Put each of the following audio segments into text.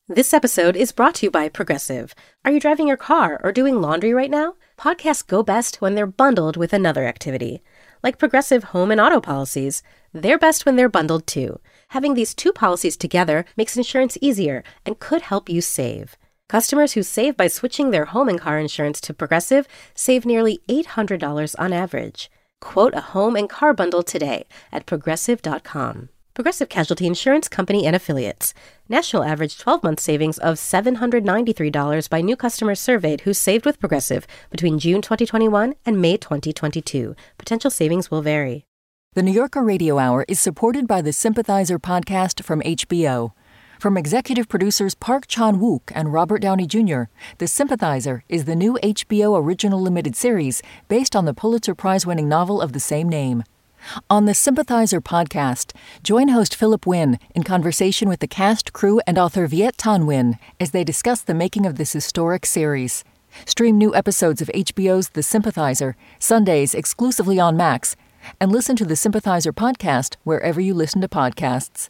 This episode is brought to you by Progressive. Are you driving your car or doing laundry right now? Podcasts go best when they're bundled with another activity. Like Progressive home and auto policies, they're best when they're bundled too. Having these two policies together makes insurance easier and could help you save. Customers who save by switching their home and car insurance to Progressive save nearly $800 on average. Quote a home and car bundle today at Progressive.com. Progressive Casualty Insurance Company and Affiliates. National average 12-month savings of $793 by new customers surveyed who saved with Progressive between June 2021 and May 2022. Potential savings will vary. The New Yorker Radio Hour is supported by the Sympathizer podcast from HBO. From executive producers Park Chan-wook and Robert Downey Jr., The Sympathizer is the new HBO original limited series based on the Pulitzer Prize-winning novel of the same name. On the Sympathizer podcast, join host Philip Wynn in conversation with the cast, crew, and author Viet Thanh Nguyen as they discuss the making of this historic series. Stream new episodes of HBO's The Sympathizer, Sundays exclusively on Max, and listen to the Sympathizer podcast wherever you listen to podcasts.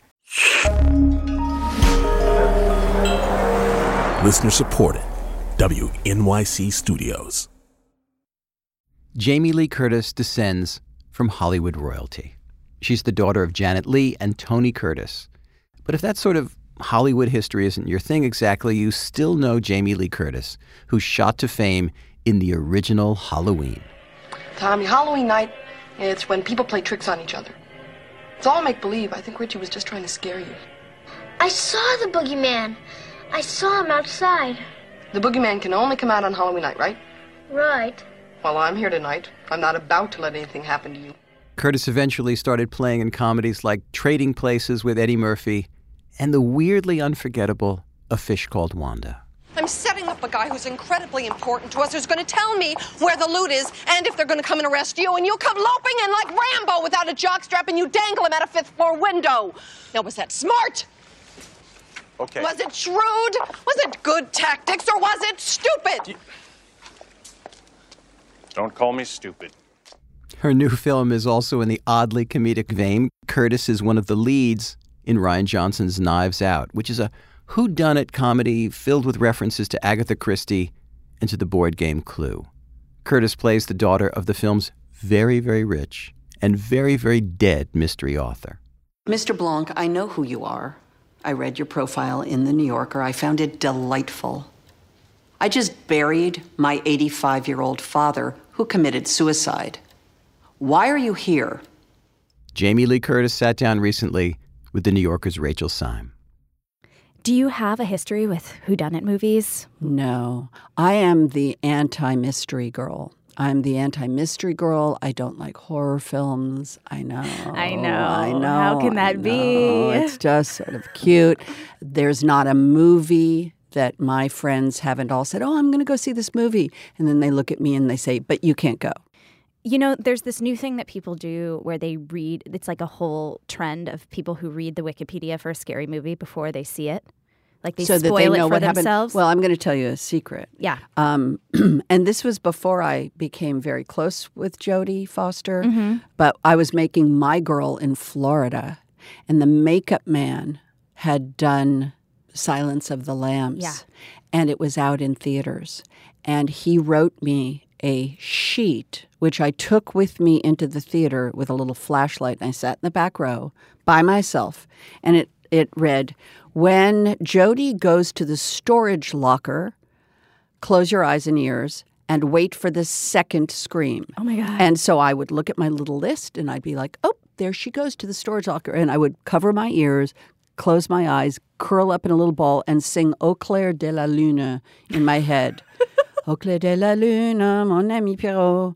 Listener supported. WNYC Studios. Jamie Lee Curtis descends from Hollywood royalty. She's the daughter of Janet Leigh and Tony Curtis. But if that sort of Hollywood history isn't your thing exactly, you still know Jamie Lee Curtis, who shot to fame in the original Halloween. Tommy, Halloween night, it's when people play tricks on each other. It's all make-believe. I think Richie was just trying to scare you. I saw the boogeyman. I saw him outside. The boogeyman can only come out on Halloween night, right? Right. Well, I'm here tonight. I'm not about to let anything happen to you. Curtis eventually started playing in comedies like Trading Places with Eddie Murphy and the weirdly unforgettable A Fish Called Wanda. I'm setting up a guy who's incredibly important to us, who's going to tell me where the loot is and if they're going to come and arrest you, and you come loping in like Rambo without a jockstrap and you dangle him out a fifth-floor window. Now, was that smart? Okay. Was it shrewd? Was it good tactics, or was it stupid? Don't call me stupid. Her new film is also in the oddly comedic vein. Curtis is one of the leads in Rian Johnson's Knives Out, which is a whodunit comedy filled with references to Agatha Christie and to the board game Clue. Curtis plays the daughter of the film's very, very rich and very, very dead mystery author. Mr. Blanc, I know who you are. I read your profile in The New Yorker. I found it delightful. I just buried my 85-year-old father who committed suicide. Why are you here? Jamie Lee Curtis sat down recently with The New Yorker's Rachel Syme. Do you have a history with whodunit movies? No. I am the anti-mystery girl. I'm the anti-mystery girl. I don't like horror films. I know. How can that be? It's just sort of cute. There's not a movie that my friends haven't all said, oh, I'm going to go see this movie. And then they look at me and they say, but you can't go. You know, there's this new thing that people do where they read, it's like a whole trend of people who read the Wikipedia for a scary movie before they see it. Like they spoil it for themselves. Well, I'm going to tell you a secret. Yeah. And this was before I became very close with Jodie Foster. Mm-hmm. But I was making My Girl in Florida, and the makeup man had done Silence of the Lambs. Yeah. And it was out in theaters. And he wrote me a sheet, which I took with me into the theater with a little flashlight. And I sat in the back row by myself. And it read, when Jodie goes to the storage locker, close your eyes and ears and wait for the second scream. Oh, my God. And so I would look at my little list and I'd be like, oh, there she goes to the storage locker. And I would cover my ears, close my eyes, curl up in a little ball, and sing Au clair de la lune in my head. Au clair de la lune, mon ami Pierrot,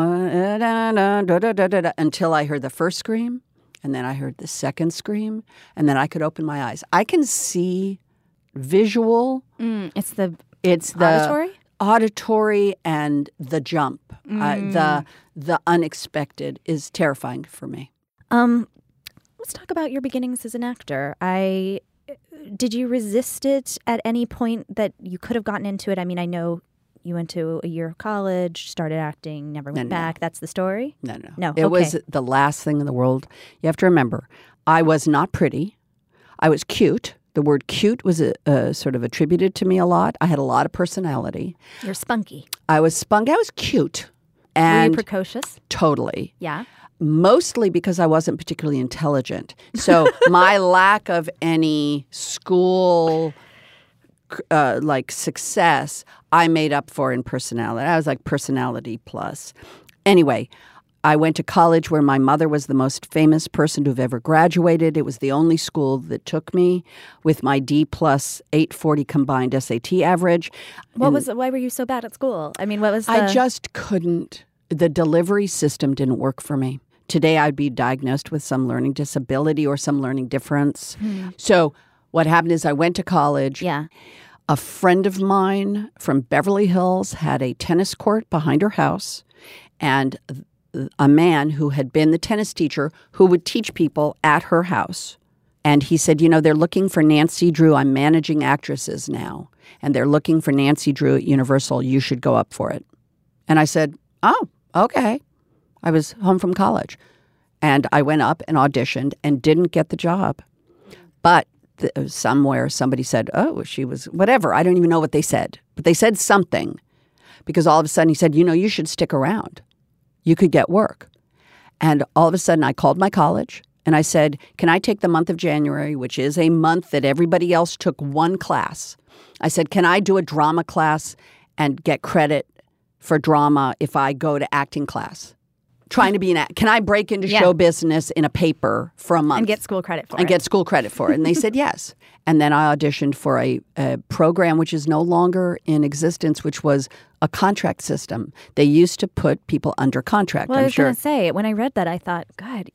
until I heard the first scream. And then I heard the second scream, and then I could open my eyes. I can see visual. It's the auditory? Auditory and the jump. The unexpected is terrifying for me. Let's talk about your beginnings as an actor. Did you resist it at any point that you could have gotten into it? I mean, I know you went to a year of college, started acting, never went back. That's the story? No. It was the last thing in the world. You have to remember, I was not pretty. I was cute. The word cute was sort of attributed to me a lot. I had a lot of personality. You're spunky. I was spunky. I was cute. Were And you precocious? Totally. Yeah. Mostly because I wasn't particularly intelligent. So my lack of any school success, I made up for in personality. I was like personality plus. Anyway, I went to college where my mother was the most famous person to have ever graduated. It was the only school that took me with my D plus 840 combined SAT average. Why were you so bad at school? I mean, what was I just couldn't. The delivery system didn't work for me. Today, I'd be diagnosed with some learning disability or some learning difference. So what happened is I went to college. Yeah. A friend of mine from Beverly Hills had a tennis court behind her house, and a man who had been the tennis teacher who would teach people at her house. And he said, they're looking for Nancy Drew. I'm managing actresses now, and they're looking for Nancy Drew at Universal. You should go up for it. And I said, oh, okay. I was home from college. And I went up and auditioned and didn't get the job. But somewhere somebody said, oh, she was whatever. I don't even know what they said. But they said something. Because all of a sudden he said, you should stick around. You could get work. And all of a sudden I called my college and I said, can I take the month of January, which is a month that everybody else took one class. I said, can I do a drama class and get credit for drama if I go to acting class? Trying to be can I break into show business in a paper for a month? And get school credit for it. And get school credit for it. And they said yes. And then I auditioned for a program which is no longer in existence, which was a contract system. They used to put people under contract. Well, I'm I was sure. going to say, when I read that, I thought, God,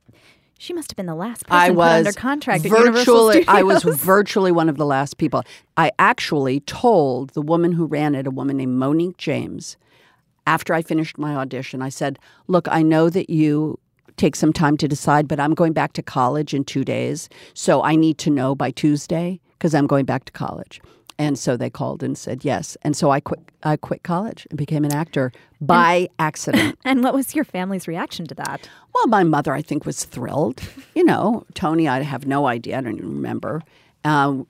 she must have been the last person put under contract at Universal Studios. I was virtually one of the last people. I actually told the woman who ran it, a woman named Monique James, after I finished my audition, I said, look, I know that you take some time to decide, but I'm going back to college in 2 days. So I need to know by Tuesday because I'm going back to college. And so they called and said yes. And so I quit college and became an actor by accident. And what was your family's reaction to that? Well, my mother, I think, was thrilled. Tony, I have no idea. I don't even remember. I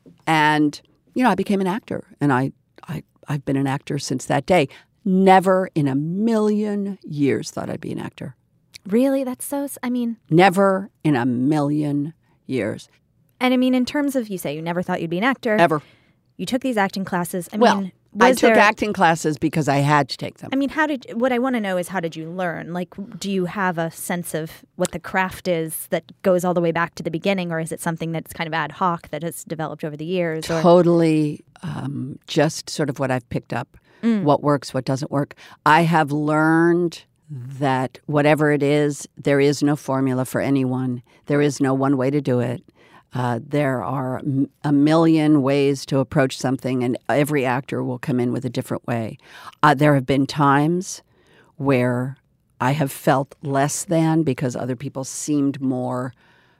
became an actor. And I've been an actor since that day. Never in a million years thought I'd be an actor. Really? That's Never in a million years. And in terms of, you say you never thought you'd be an actor. Ever. You took these acting classes. I took acting classes because I had to take them. What I want to know is how did you learn? Like, do you have a sense of what the craft is that goes all the way back to the beginning, or is it something that's kind of ad hoc that has developed over the years? Totally just sort of what I've picked up. What works, what doesn't work. I have learned that whatever it is, there is no formula for anyone. There is no one way to do it. There are a million ways to approach something, and every actor will come in with a different way. There have been times where I have felt less than because other people seemed more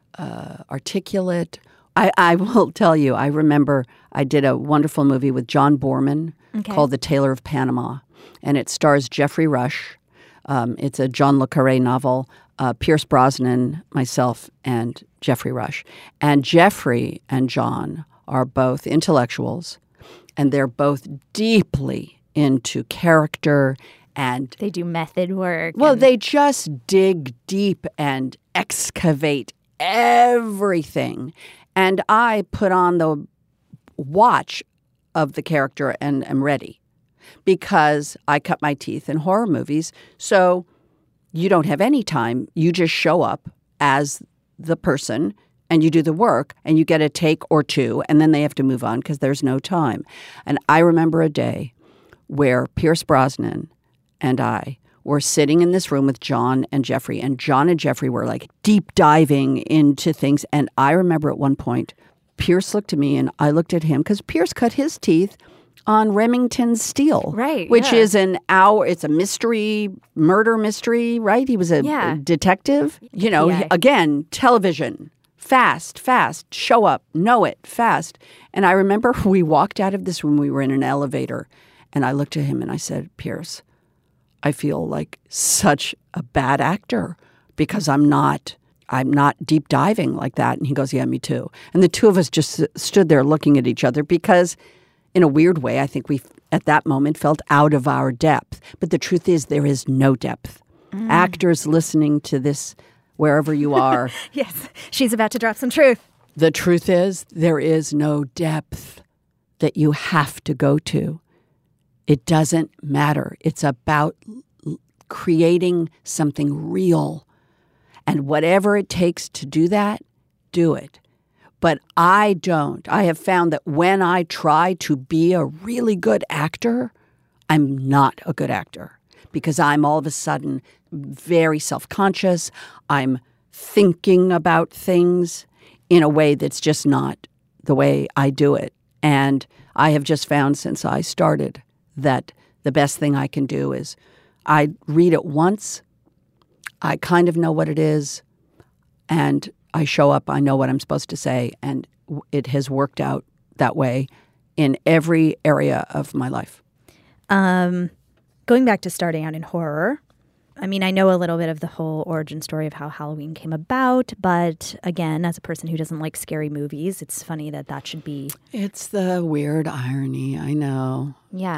articulate. I will tell you, I remember I did a wonderful movie with John Boorman called The Tailor of Panama, and it stars Jeffrey Rush. It's a John le Carré novel, Pierce Brosnan, myself, and Jeffrey Rush. And Jeffrey and John are both intellectuals, and they're both deeply into character, and they do method work. Well, they just dig deep and excavate everything. And I put on the watch of the character and am ready because I cut my teeth in horror movies. So you don't have any time. You just show up as the person and you do the work and you get a take or two and then they have to move on because there's no time. And I remember a day where Pierce Brosnan and I were sitting in this room with John and Jeffrey, and John and Jeffrey were like deep diving into things. And I remember at one point, Pierce looked at me and I looked at him because Pierce cut his teeth on Remington Steele, right? Which is it's a mystery, murder mystery, right? He was a detective, again, television, fast, show up, know it, fast. And I remember we walked out of this room, we were in an elevator, and I looked at him and I said, Pierce, I feel like such a bad actor because I'm not I'm not deep diving like that. And he goes, yeah, me too. And the two of us just stood there looking at each other because in a weird way, I think we at that moment felt out of our depth. But the truth is there is no depth. Actors listening to this, wherever you are. Yes, she's about to drop some truth. The truth is there is no depth that you have to go to. It doesn't matter. It's about creating something real. And whatever it takes to do that, do it. But I don't. I have found that when I try to be a really good actor, I'm not a good actor because I'm all of a sudden very self-conscious. I'm thinking about things in a way that's just not the way I do it. And I have just found since I started that the best thing I can do is I read it once, I kind of know what it is, and I show up, I know what I'm supposed to say, and it has worked out that way in every area of my life. Going back to starting out in horror, I mean, I know a little bit of the whole origin story of how Halloween came about, but again, as a person who doesn't like scary movies, it's funny that that should be... It's the weird irony, I know. Yeah.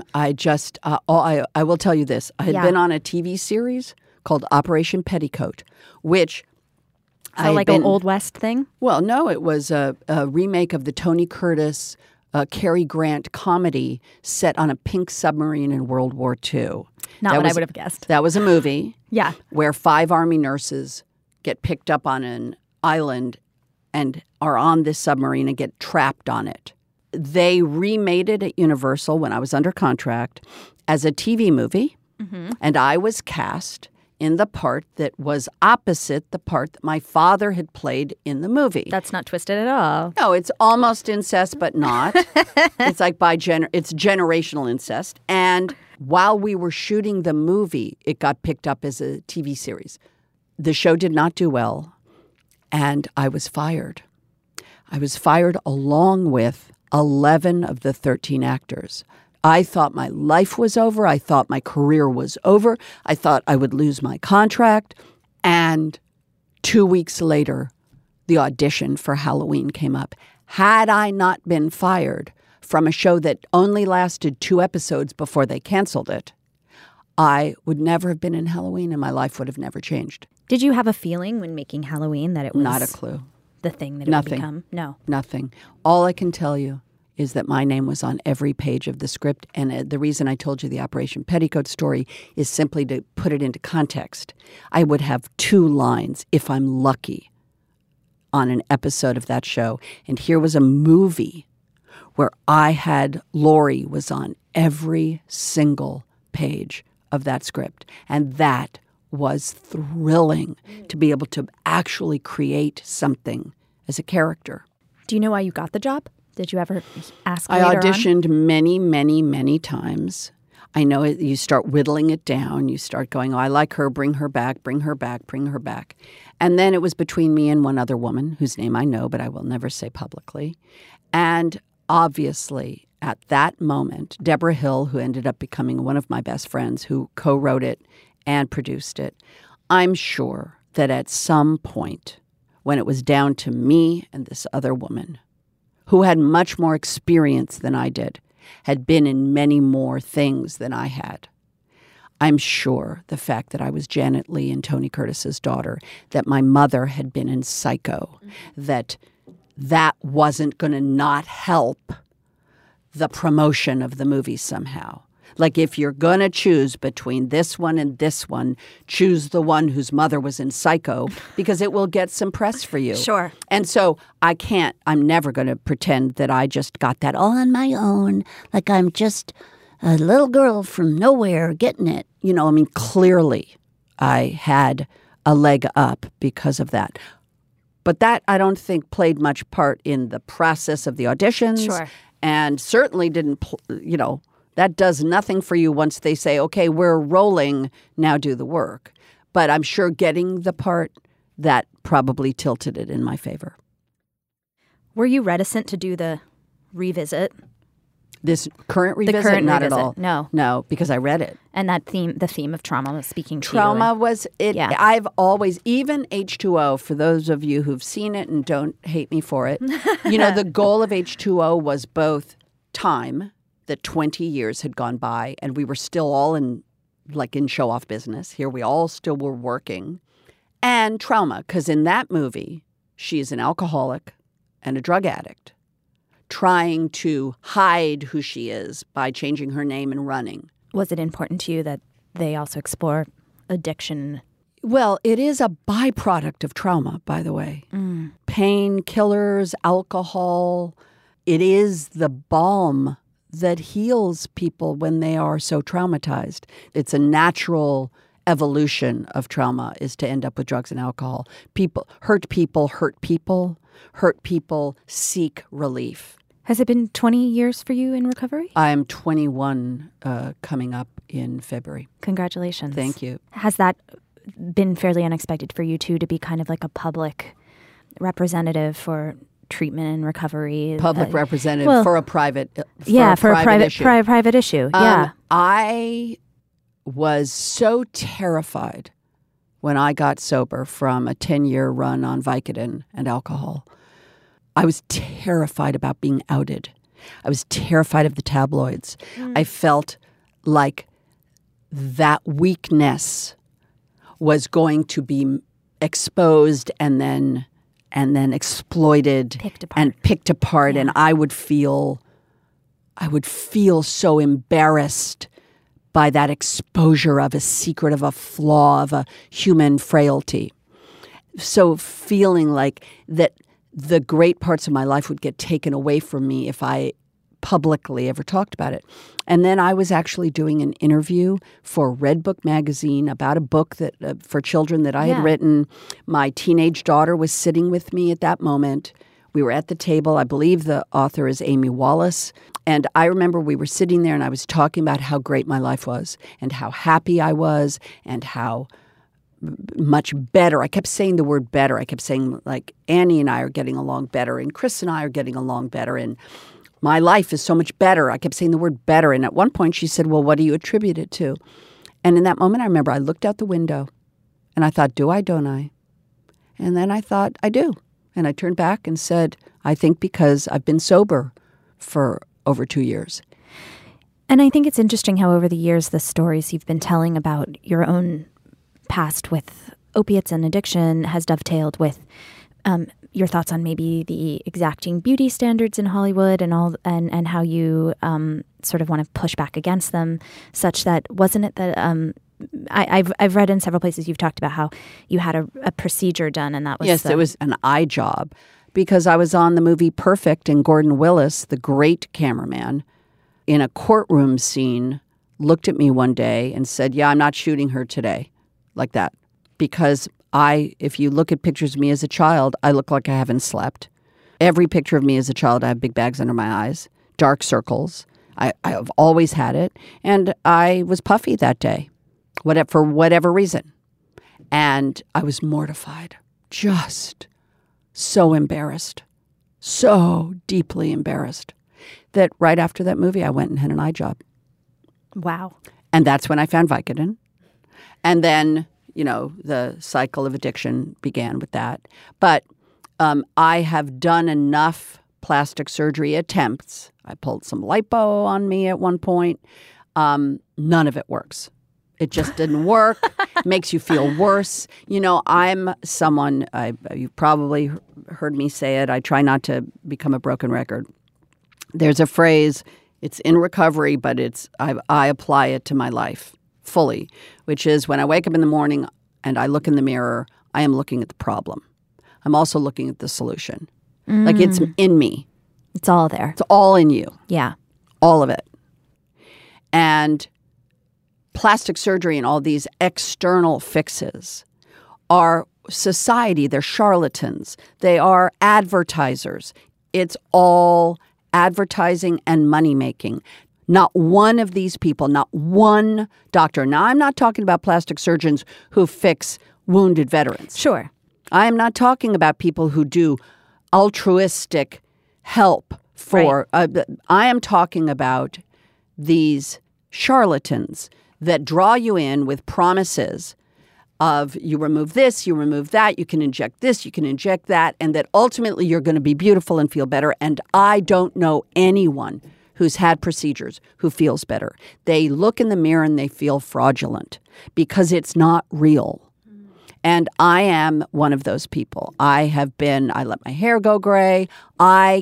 I will tell you this. I had been on a TV series called Operation Petticoat, which... So like an Old West thing? Well, no, it was a remake of the Tony Curtis, Cary Grant comedy set on a pink submarine in World War II. Not what I would have guessed. That was a movie. Yeah. Where 5 Army nurses get picked up on an island and are on this submarine and get trapped on it. They remade it at Universal when I was under contract as a TV movie, and I was cast in the part that was opposite the part that my father had played in the movie. That's not twisted at all. No, it's almost incest, but not. It's like it's generational incest. And while we were shooting the movie, it got picked up as a TV series. The show did not do well, and I was fired. I was fired along with 11 of the 13 actors. I thought my life was over. I thought my career was over. I thought I would lose my contract. And 2 weeks later, the audition for Halloween came up. Had I not been fired from a show that only lasted 2 episodes before they canceled it, I would never have been in Halloween and my life would have never changed. Did you have a feeling when making Halloween that it was... Not a clue. The thing that it would become? No. Nothing. All I can tell you is that my name was on every page of the script. And the reason I told you the Operation Petticoat story is simply to put it into context. I would have 2 lines, if I'm lucky, on an episode of that show. And here was a movie where Laurie was on every single page of that script. And that was thrilling to be able to actually create something as a character. Do you know why you got the job? Did you ever ask later I auditioned many, many, many times. I know you start whittling it down. You start going, oh, I like her, bring her back, bring her back, bring her back. And then it was between me and one other woman whose name I know, but I will never say publicly. And obviously, at that moment, Deborah Hill, who ended up becoming one of my best friends, who co-wrote it and produced it, I'm sure that at some point, when it was down to me and this other woman, who had much more experience than I did, had been in many more things than I had. I'm sure the fact that I was Janet Leigh and Tony Curtis's daughter, that my mother had been in Psycho, that wasn't going to not help the promotion of the movie somehow. Like if you're going to choose between this one and this one, choose the one whose mother was in Psycho because it will get some press for you. Sure. And so I'm never going to pretend that I just got that all on my own. Like I'm just a little girl from nowhere getting it. You know, I mean, clearly I had a leg up because of that. But that I don't think played much part in the process of the auditions. Sure. And certainly didn't, that does nothing for you once they say, okay, we're rolling, now do the work. But I'm sure getting the part, that probably tilted it in my favor. Were you reticent to do the revisit? This current revisit? current Not revisit. at all. No, because I read it. And the theme of trauma was speaking to Trauma you. was it. Yeah. I've always, even H2O, for those of you who've seen it and don't hate me for it, the goal of H2O was both time, that 20 years had gone by and we were still all in show-off business. Here we all still were working. And trauma, because in that movie, she is an alcoholic and a drug addict trying to hide who she is by changing her name and running. Was it important to you that they also explore addiction? Well, it is a byproduct of trauma, by the way. Pain, killers, alcohol. It is the balm that heals people when they are so traumatized. It's a natural evolution of trauma is to end up with drugs and alcohol. Hurt people seek relief. Has it been 20 years for you in recovery? I'm 21 coming up in February. Congratulations. Thank you. Has that been fairly unexpected for you, too, to be kind of like a public representative for treatment and recovery? Public representative for a private issue. Private issue, yeah. I was so terrified when I got sober from a 10-year run on Vicodin and alcohol. I was terrified about being outed. I was terrified of the tabloids. I felt like that weakness was going to be exposed and then exploited and picked apart, yeah. And I would feel so embarrassed by that exposure of a secret, of a flaw, of a human frailty. So feeling like that the great parts of my life would get taken away from me if I publicly ever talked about it. And then I was actually doing an interview for Red Book magazine about a book that for children that I had written. My teenage daughter was sitting with me at that moment. We were at the table. I believe the author is Amy Wallace. And I remember we were sitting there and I was talking about how great my life was and how happy I was and how much better. I kept saying the word better. I kept saying, like, Annie and I are getting along better and Chris and I are getting along better and my life is so much better. I kept saying the word better. And at one point she said, well, what do you attribute it to? And in that moment, I remember I looked out the window and I thought, do I, don't I? And then I thought, I do. And I turned back and said, I think because I've been sober for over 2 years. And I think it's interesting how over the years, the stories you've been telling about your own past with opiates and addiction has dovetailed with your thoughts on maybe the exacting beauty standards in Hollywood and how you sort of want to push back against them, such that wasn't it that I've read in several places you've talked about how you had a procedure done and that was it was an eye job because I was on the movie Perfect and Gordon Willis, the great cameraman, in a courtroom scene, looked at me one day and said, yeah, I'm not shooting her today, like that, because if you look at pictures of me as a child, I look like I haven't slept. Every picture of me as a child, I have big bags under my eyes, dark circles. I've always had it. And I was puffy that day, for whatever reason. And I was mortified, just so embarrassed, so deeply embarrassed that right after that movie, I went and had an eye job. Wow. And that's when I found Vicodin. And then the cycle of addiction began with that. But I have done enough plastic surgery attempts. I pulled some lipo on me at one point. None of it works. It just didn't work. Makes you feel worse. I'm someone, you've probably heard me say it. I try not to become a broken record. There's a phrase, it's in recovery, but I apply it to my life fully, which is when I wake up in the morning and I look in the mirror, I am looking at the problem. I'm also looking at the solution. Like it's in me. It's all there. It's all in you. Yeah. All of it. And plastic surgery and all these external fixes are society. They're charlatans. They are advertisers. It's all advertising and money-making. Not one of these people, not one doctor. Now, I'm not talking about plastic surgeons who fix wounded veterans. Sure. I am not talking about people who do altruistic help for I am talking about these charlatans that draw you in with promises of you remove this, you remove that, you can inject this, you can inject that, and that ultimately you're going to be beautiful and feel better. And I don't know anyone who's had procedures who feels better. They look in the mirror and they feel fraudulent because it's not real. And I am one of those people. I let my hair go gray. I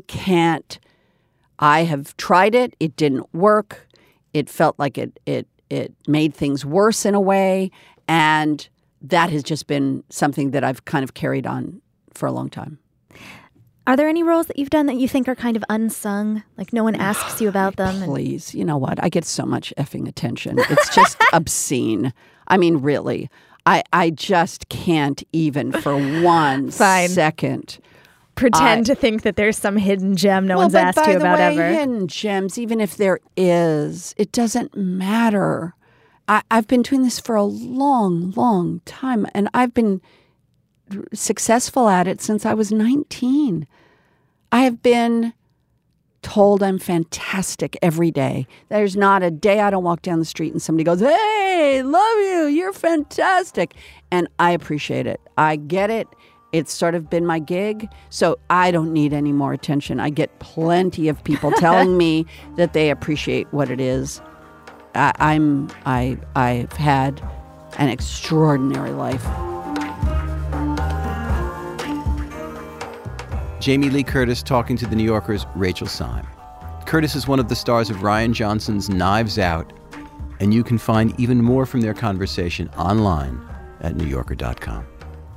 have tried it. It didn't work. It felt like it made things worse in a way. And that has just been something that I've kind of carried on for a long time. Are there any roles that you've done that you think are kind of unsung? Like no one asks you about them? Please. You know what? I get so much effing attention. It's just obscene. I mean, really. I just can't even for one second pretend to think that there's some hidden gem no one's asked you about ever. Hidden gems, even if there is, it doesn't matter. I've been doing this for a long, long time, and I've been successful at it since I was 19. I have been told I'm fantastic every day. There's not a day I don't walk down the street and somebody goes, "Hey, love you, you're fantastic." And I appreciate it. I get it. It's sort of been my gig, so I don't need any more attention. I get plenty of people telling me that they appreciate what it is. I've had an extraordinary life. Jamie Lee Curtis talking to The New Yorker's Rachel Syme. Curtis is one of the stars of Rian Johnson's Knives Out, and you can find even more from their conversation online at NewYorker.com.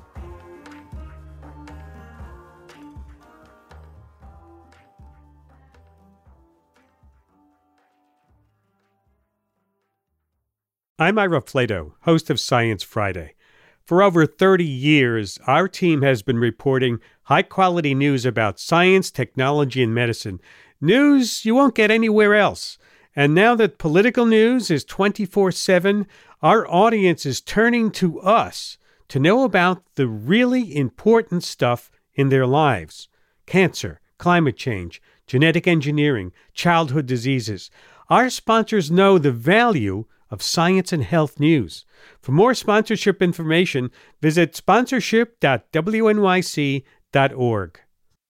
I'm Ira Flato, host of Science Friday. For over 30 years, our team has been reporting high-quality news about science, technology, and medicine. News you won't get anywhere else. And now that political news is 24/7, our audience is turning to us to know about the really important stuff in their lives. Cancer, climate change, genetic engineering, childhood diseases. Our sponsors know the value of science and health news. For more sponsorship information, visit sponsorship.wnyc.org.